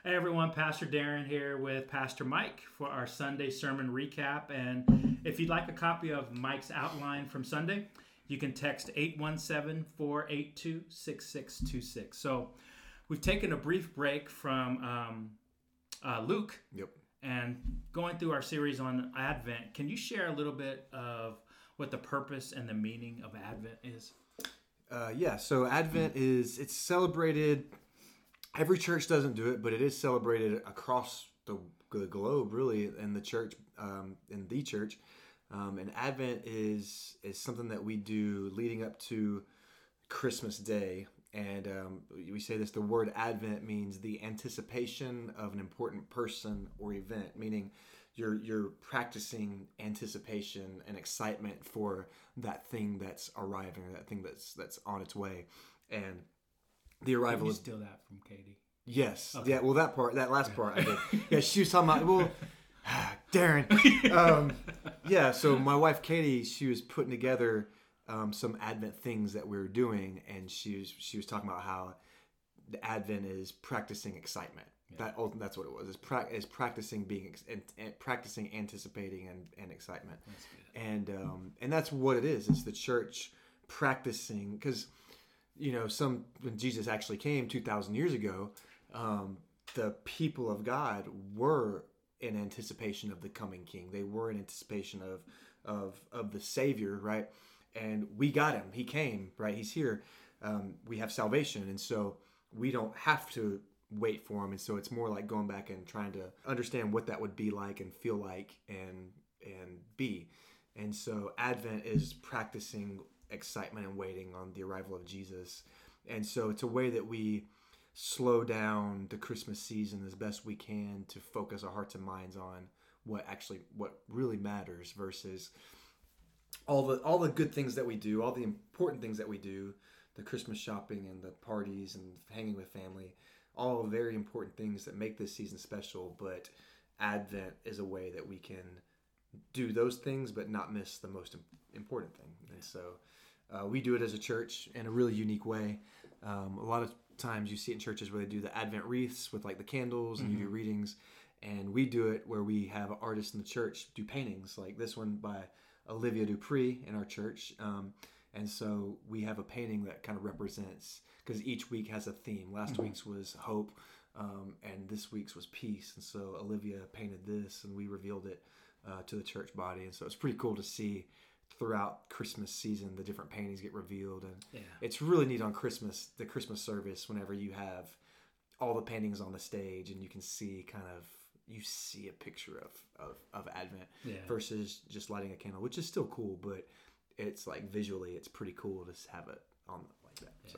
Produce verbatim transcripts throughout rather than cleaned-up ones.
Hey everyone, Pastor Darren here with Pastor Mike for our Sunday sermon recap. And if you'd like a copy of Mike's outline from Sunday, you can text eight one seven, four eight two, six six two six. So we've taken a brief break from um, uh, Luke Yep. and going through our series on Advent. Can you share a little bit of what the purpose and the meaning of Advent is? Uh, yeah, so Advent is, it's celebrated, every church doesn't do it, but it is celebrated across the, the globe, really, in the church, um, in the church. Um, and Advent is is something that we do leading up to Christmas Day. And um, we say this, the word Advent means the anticipation of an important person or event, meaning you're you're practicing anticipation and excitement for that thing that's arriving, or that thing that's that's on its way. And the arrival Did you is steal that from Katie? yes, Okay. yeah. Well, that part, that last part, I did. Yeah, she was talking about well, Darren. Um, yeah, so my wife Katie, she was putting together um, some Advent things that we were doing, and she was she was talking about how the Advent is practicing excitement. Yeah. That oh, that's what it was. Is pra- is practicing being ex- and, and practicing anticipating and, and excitement. That's good. And um, and that's what it is. It's the church practicing, because you know, some when Jesus actually came two thousand years ago, um, the people of God were in anticipation of the coming King. They were in anticipation of of of the Savior, right? And we got him. He came, right? He's here. Um, we have salvation, and so we don't have to wait for him. And so it's more like going back and trying to understand what that would be like and feel like and and be. And so Advent is practicing excitement and waiting on the arrival of Jesus. And so it's a way that we slow down the Christmas season as best we can to focus our hearts and minds on what actually what really matters versus all the all the good things that we do, all the important things that we do, the Christmas shopping and the parties and hanging with family, all very important things that make this season special. But Advent is a way that we can do those things but not miss the most important thing. And so uh, we do it as a church in a really unique way. Um, a lot of times you see it in churches where they do the Advent wreaths with like the candles and mm-hmm. you do readings, and we do it where we have artists in the church do paintings like this one by Olivia Dupree in our church. Um, and so we have a painting that kind of represents, because each week has a theme. Last mm-hmm. week's was hope, um, and this week's was peace. And so Olivia painted this, and we revealed it uh, to the church body. And so it's pretty cool to see throughout Christmas season the different paintings get revealed. And yeah. it's really neat on Christmas, the Christmas service, whenever you have all the paintings on the stage and you can see kind of, you see a picture of, of, of Advent yeah. versus just lighting a candle, which is still cool, but it's like visually, it's pretty cool to have it on like that. Yeah. So,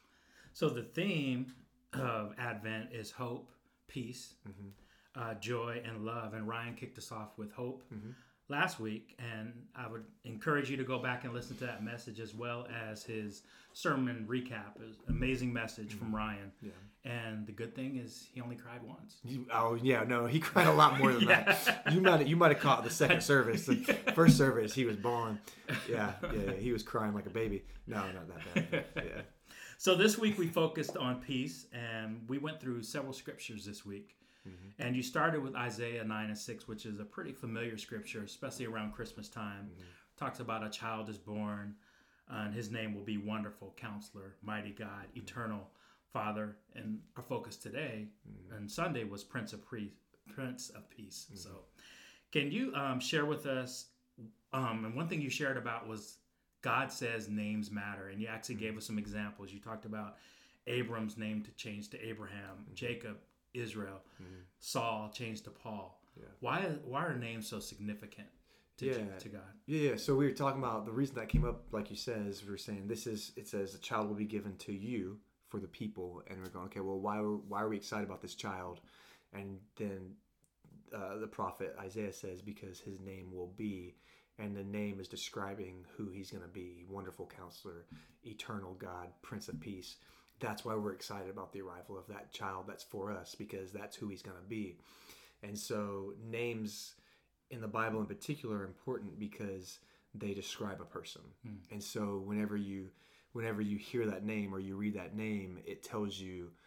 so the theme of Advent is hope, peace, mm-hmm. uh, joy, and love. And Ryan kicked us off with hope mm-hmm. last week, and I would encourage you to go back and listen to that message as well as his sermon recap. It was an amazing message mm-hmm. from Ryan. Yeah. And the good thing is he only cried once. You, oh yeah, no, he cried a lot more than yeah. that. You might you might have caught the second service. The first service he was bawling. Yeah, yeah, yeah, he was crying like a baby. No, not that bad. Yeah. So this week we focused on peace, and we went through several scriptures this week. Mm-hmm. And you started with Isaiah nine and six, which is a pretty familiar scripture, especially around Christmas time. Mm-hmm. Talks about a child is born, uh, and his name will be Wonderful Counselor, Mighty God, mm-hmm. Eternal Father. And our focus today mm-hmm. and Sunday was Prince of Peace. Prince of Peace. Mm-hmm. So can you um, share with us, um, and one thing you shared about was God says names matter, and you actually mm-hmm. gave us some examples. You talked about Abram's name to change to Abraham, mm-hmm. Jacob, Israel, mm-hmm. Saul changed to Paul. Yeah. Why why are names so significant to, yeah. to God? Yeah, so we were talking about the reason that came up, like you said, is we were saying this is, it says a child will be given to you for the people, and we're going, okay, well, why why are we excited about this child? And then uh, the prophet Isaiah says, because his name will be, and the name is describing who he's going to be: Wonderful Counselor, Eternal God, Prince of Peace. That's why we're excited about the arrival of that child that's for us, because that's who he's going to be. And so names in the Bible in particular are important because they describe a person. Mm. And so whenever you whenever you hear that name or you read that name, it tells you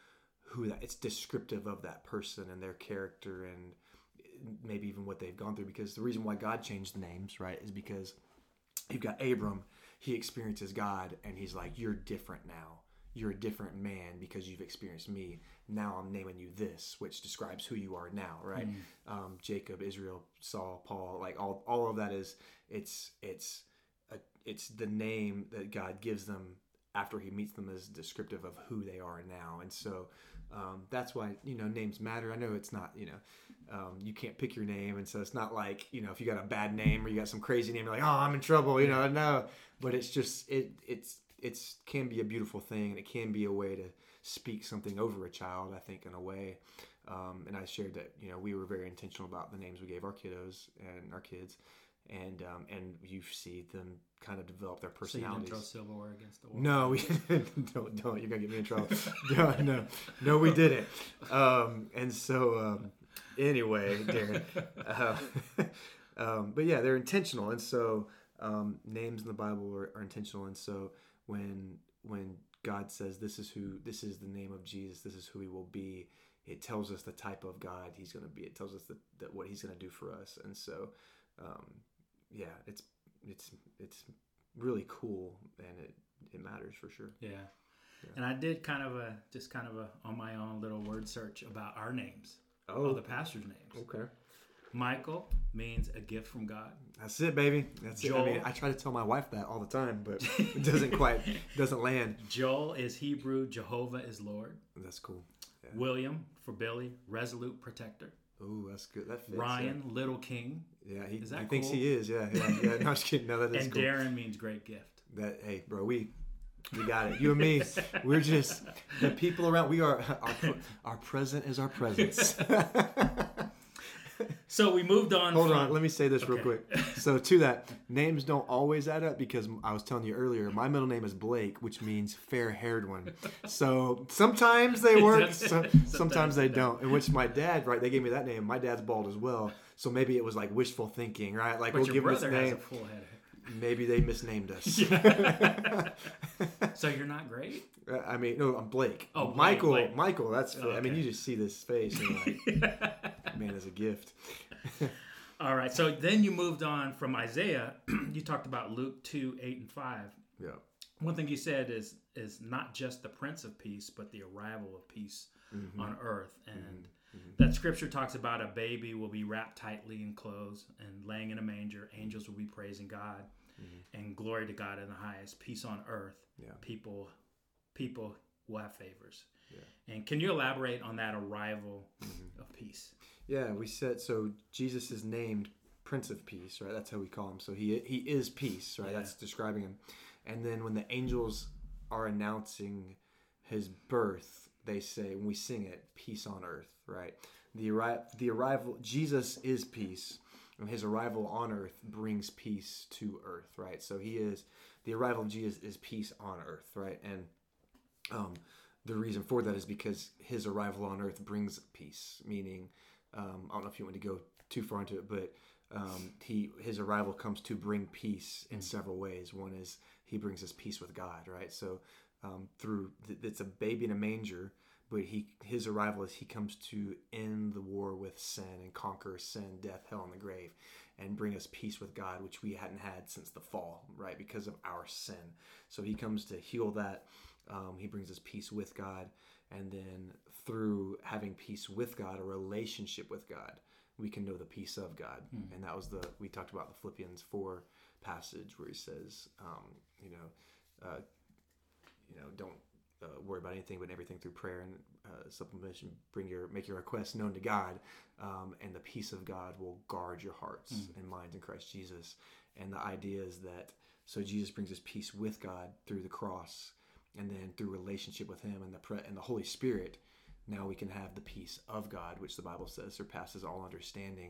who that, it's descriptive of that person and their character and maybe even what they've gone through. Because the reason why God changed the names, right, is because you've got Abram, he experiences God, and he's like, you're different now. You're a different man because you've experienced me. Now I'm naming you this, which describes who you are now, right? Mm. Um, Jacob, Israel, Saul, Paul, like all, all of that is, it's, it's, a, it's the name that God gives them after he meets them is descriptive of who they are now. And so um, that's why, you know, names matter. I know it's not, you know, um, you can't pick your name. And so it's not like, you know, if you got a bad name or you got some crazy name, you're like, oh, I'm in trouble, you know, no. But it's just, it it's, it's can be a beautiful thing, and it can be a way to speak something over a child, I think, in a way. Um, and I shared that, you know, we were very intentional about the names we gave our kiddos and our kids. And um, and you see them kind of develop their personalities. So you didn't throw silverware against the wall? No, we don't. Don't. You're gonna get me in trouble. no, no, no, we didn't. Um, and so, um, anyway, Darren. Uh, um, but yeah, they're intentional, and so um, names in the Bible are, are intentional. And so when when God says this is who, this is the name of Jesus, this is who He will be, it tells us the type of God He's going to be. It tells us that, that what He's going to do for us, and so. Um, yeah, it's it's it's really cool, and it, it matters for sure. Yeah. yeah, and I did kind of a just kind of a on my own little word search about our names, oh, all the pastors' names. Okay. Michael means a gift from God. That's it, baby. That's Joel, it. I mean, I try to tell my wife that all the time, but it doesn't quite doesn't land. Joel is Hebrew. Jehovah is Lord. That's cool. Yeah. William for Billy, resolute protector. Oh, that's good. That fits, Ryan, yeah. Little King. Yeah, he, is that he cool? thinks he is. Yeah, yeah, yeah. No, I'm just kidding. No, that is and cool. Darren means great gift. That hey, bro, we we got it. You and me, we're just the people around. We are our our present is our presence. So we moved on. Hold from... on, let me say this okay. real quick. So to that, names don't always add up because I was telling you earlier, my middle name is Blake, which means fair-haired one. So sometimes they work, so, sometimes, sometimes they don't. In which my dad, right? They gave me that name. My dad's bald as well, so maybe it was like wishful thinking, right? Like but we'll your give brother this name. Has a full head of hair. Maybe they misnamed us. Yeah. So you're not great? I mean, no, I'm Blake. Oh, Blake, Michael. Blake. Michael. That's. Oh, okay. I mean, you just see this face and like, man, it's a gift. All right. So then you moved on from Isaiah. You talked about Luke two, eight, and five. Yeah. One thing you said is is not just the Prince of Peace, but the arrival of peace mm-hmm. on earth. And mm-hmm. that scripture talks about a baby will be wrapped tightly in clothes and laying in a manger. Angels will be praising God, mm-hmm. and glory to God in the highest. Peace on earth. Yeah. People, people will have favors. Yeah. And can you elaborate on that arrival mm-hmm. of peace? Yeah, we said so. Jesus is named Prince of Peace, right? That's how we call him. So he he is peace, right? Yeah. That's describing him. And then when the angels are announcing his birth, they say, when we sing it, peace on earth, right? The arri- the arrival, Jesus is peace, and his arrival on earth brings peace to earth, right? So he is, the arrival of Jesus is peace on earth, right? And um, the reason for that is because his arrival on earth brings peace, meaning, um, I don't know if you want to go too far into it, but um, he his arrival comes to bring peace in several ways. One is he brings us peace with God, right? So um, through it's a baby in a manger, but he his arrival is he comes to end the war with sin and conquer sin, death, hell, and the grave, and bring us peace with God, which we hadn't had since the fall, right? Because of our sin. So he comes to heal that. Um, he brings us peace with God, and then through having peace with God, a relationship with God, we can know the peace of God. Mm. And that was the, we talked about the Philippians four passage where he says, um, you know, uh, you know, don't uh, worry about anything, but everything through prayer and uh, supplication, bring your, make your requests known to God. Um, and the peace of God will guard your hearts mm. and minds in Christ Jesus. And the idea is that, so Jesus brings us peace with God through the cross, and then through relationship with him and the pre- and the Holy Spirit, now we can have the peace of God, which the Bible says surpasses all understanding.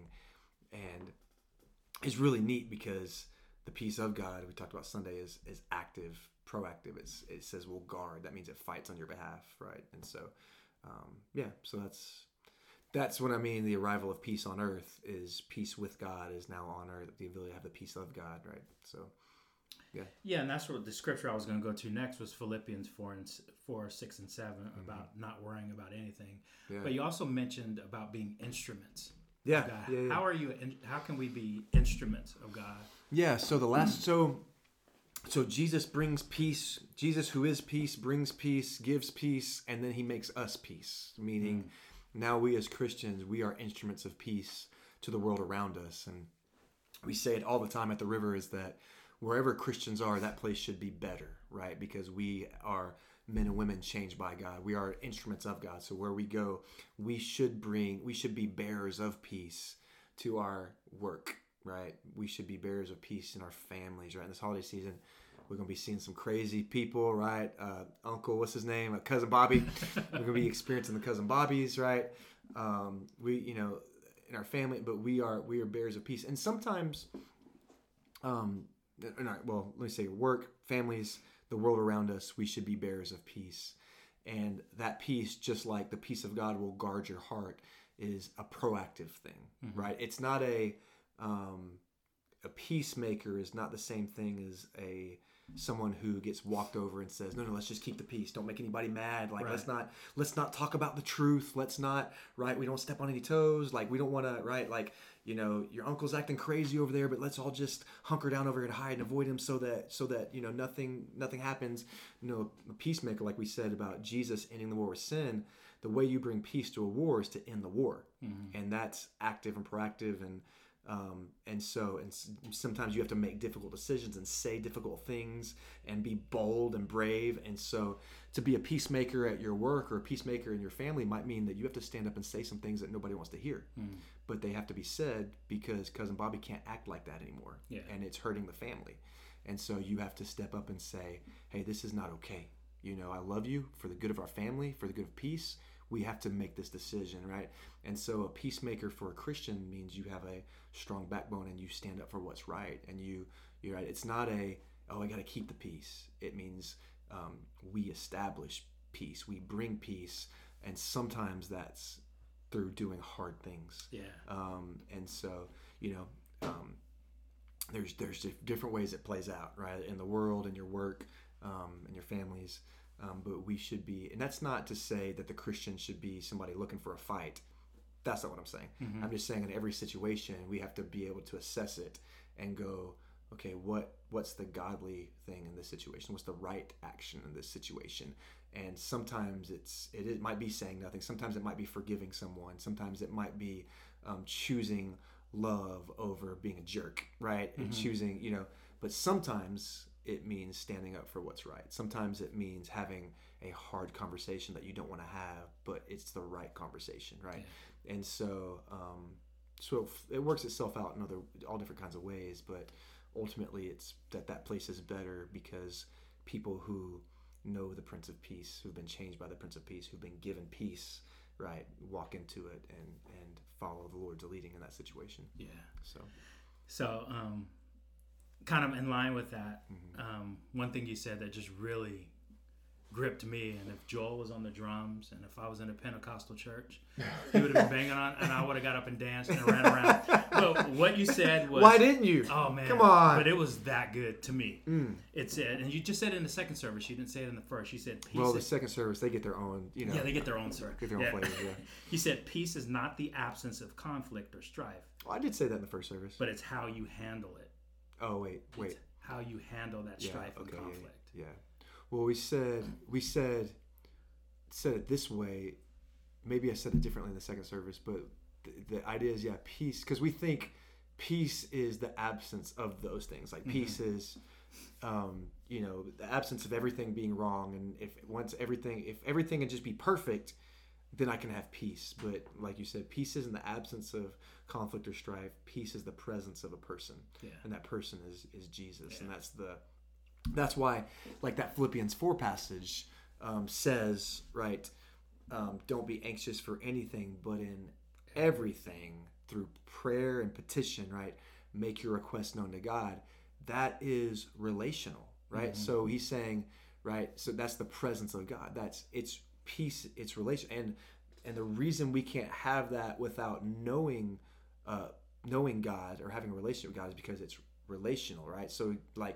And it's really neat because the peace of God, we talked about Sunday, is is active, proactive. It's, it says we'll guard. That means it fights on your behalf, right? And so, um, yeah, so that's that's what I mean. The arrival of peace on earth is peace with God is now on earth, the ability to have the peace of God, right? So, Yeah. Yeah, and that's what the scripture I was going to go to next was Philippians four and four, six, and seven Mm-hmm. about not worrying about anything. Yeah. But you also mentioned about being instruments. Yeah. of God. yeah, yeah. How are you? in- How can we be instruments of God? Yeah, so the last so so Jesus brings peace. Jesus, who is peace, brings peace, gives peace, and then he makes us peace. Meaning now we as Christians, we are instruments of peace to the world around us. And we say it all the time at the river is that wherever Christians are, that place should be better, right? Because we are men and women changed by God. We are instruments of God. So where we go, we should bring, we should be bearers of peace to our work, right? We should be bearers of peace in our families, right? In this holiday season, we're going to be seeing some crazy people, right? Uh, Uncle, what's his name? Uh, Cousin Bobby. We're going to be experiencing the Cousin Bobbies, right? Um, we, you know, in our family, but we are, we are bearers of peace. And sometimes, um, not, well, let me say work, families, the world around us, we should be bearers of peace. And that peace, just like the peace of God will guard your heart, is a proactive thing, mm-hmm. right? It's not a, um, a peacemaker is not the same thing as a, someone who gets walked over and says, no, no, let's just keep the peace. Don't make anybody mad. Like, right. let's not, let's not talk about the truth. Let's not, right. We don't step on any toes. Like, we don't want to, right. Like, you know, your uncle's acting crazy over there, but let's all just hunker down over here and hide and avoid him so that, so that, you know, nothing, nothing happens. You know, a peacemaker, like we said about Jesus ending the war with sin, the way you bring peace to a war is to end the war. Mm-hmm. And that's active and proactive. And, Um, and so, and sometimes you have to make difficult decisions and say difficult things and be bold and brave. And so to be a peacemaker at your work or a peacemaker in your family might mean that you have to stand up and say some things that nobody wants to hear, mm. but they have to be said because Cousin Bobby can't act like that anymore. Yeah. And it's hurting the family. And so you have to step up and say, hey, this is not okay. You know, I love you for the good of our family, for the good of peace. We have to make this decision, right? And so a peacemaker for a Christian means you have a strong backbone and you stand up for what's right. And you, you're right. It's not a, oh, I got to keep the peace. It means um, we establish peace. We bring peace. And sometimes that's through doing hard things. Yeah. Um, and so, you know, um, there's, there's different ways it plays out, right? In the world, in your work, um, in your families. Um, but we should be, and that's not to say that the Christian should be somebody looking for a fight. That's not what I'm saying. Mm-hmm. I'm just saying in every situation, we have to be able to assess it and go, okay, what what's the godly thing in this situation? What's the right action in this situation? And sometimes it's it, it might be saying nothing. Sometimes it might be forgiving someone. Sometimes it might be um, choosing love over being a jerk, right? Mm-hmm. And choosing, you know, but sometimes it means standing up for what's right. Sometimes it means having a hard conversation that you don't want to have, but it's the right conversation, right? Yeah. And so, um, so it works itself out in other, all different kinds of ways, but ultimately it's that that place is better because people who know the Prince of Peace, who've been changed by the Prince of Peace, who've been given peace, right, walk into it and, and follow the Lord's leading in that situation. Yeah. So, so, um, kind of in line with that, mm-hmm. um, one thing you said that just really gripped me, and if Joel was on the drums and if I was in a Pentecostal church, he would have been banging on and I would have got up and danced and ran around. But what you said was... Why didn't you? Oh, man. Come on. But it was that good to me. Mm. It said, and you just said it in the second service. You didn't say it in the first. You said peace. Well, the is, second service, they get their own, you know. Yeah, they get their own, sir. Get their own yeah. flavors, yeah. He said peace is not the absence of conflict or strife. Well, I did say that in the first service. But it's how you handle it. Oh, wait, wait. It's how you handle that yeah, strife okay, and conflict. Yeah, yeah. Well, we said, we said, said it this way. Maybe I said it differently in the second service, but the, the idea is, yeah, peace. Because we think peace is the absence of those things. Like mm-hmm. peace is, um, you know, the absence of everything being wrong. And if once everything, if everything can just be perfect, then I can have peace. But like you said, peace isn't the absence of conflict or strife. Peace is the presence of a person. Yeah. And that person is, is Jesus. Yeah. And that's the, that's why, like that Philippians four passage um, says, right, um, don't be anxious for anything, but in everything through prayer and petition, right, make your request known to God. That is relational, right? Mm-hmm. So he's saying, right, so that's the presence of God. That's, it's peace, it's relation. And, and the reason we can't have that without knowing, uh, knowing God or having a relationship with God is because it's relational, right? So like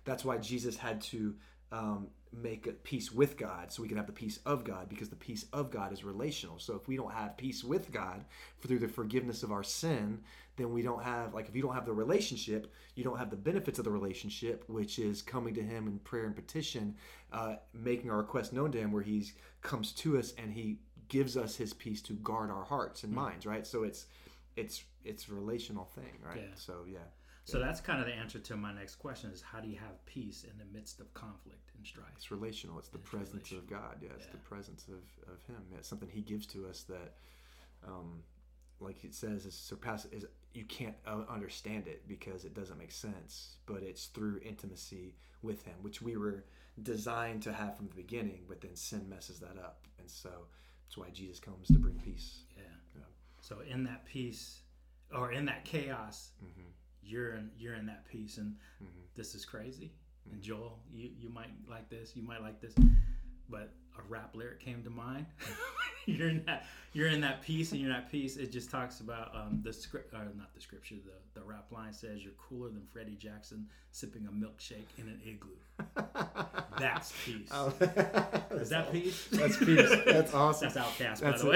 That's why Jesus had to um, make a peace with God so we can have the peace of God, because the peace of God is relational. So if we don't have peace with God through the forgiveness of our sin, then we don't have, like, if you don't have the relationship, you don't have the benefits of the relationship, which is coming to him in prayer and petition, uh, making our request known to him, where he comes to us and he gives us his peace to guard our hearts and mm-hmm. minds, right? So it's it's it's a relational thing, right? Yeah. So yeah. So that's kind of the answer to my next question is, how do you have peace in the midst of conflict and strife? It's relational. It's the it's presence relational. of God. Yeah, it's yeah. the presence of, of him. Yeah, it's something he gives to us that, um, like it says, is surpass. Is you can't uh, understand it because it doesn't make sense. But it's through intimacy with him, which we were designed to have from the beginning. But then sin messes that up, and so that's why Jesus comes to bring peace. Yeah. yeah. So in that peace, or in that chaos. Mm-hmm. You're in you're in that peace, and mm-hmm. this is crazy. Mm-hmm. And Joel, you, you might like this, you might like this, but a rap lyric came to mind. you're in that you're in that peace, and you're in that peace. It just talks about um, the script, or not the scripture. The the rap line says, "You're cooler than Freddie Jackson sipping a milkshake in an igloo." That's peace. Oh, is that awesome. Peace? That's peace. That's awesome. That's Outkast, by the way.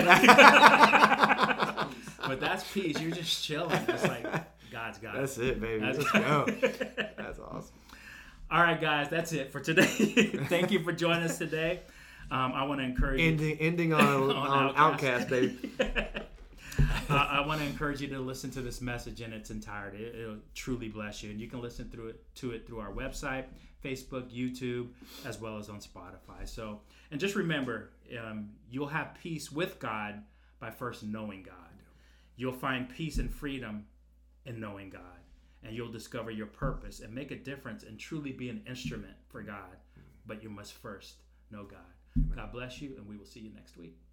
But that's peace. You're just chilling. It's like, God's got that's it. That's it, baby. That's Let's go. That's awesome. All right, guys. That's it for today. Thank you for joining us today. Um, I want to encourage ending, you. Ending on, on, on Outkast. Outkast, baby. uh, I want to encourage you to listen to this message in its entirety. It, it'll truly bless you. And you can listen through it to it through our website, Facebook, YouTube, as well as on Spotify. So, and just remember, um, you'll have peace with God by first knowing God. You'll find peace and freedom in knowing God, and you'll discover your purpose and make a difference and truly be an instrument for God. But you must first know God. God bless you, and we will see you next week.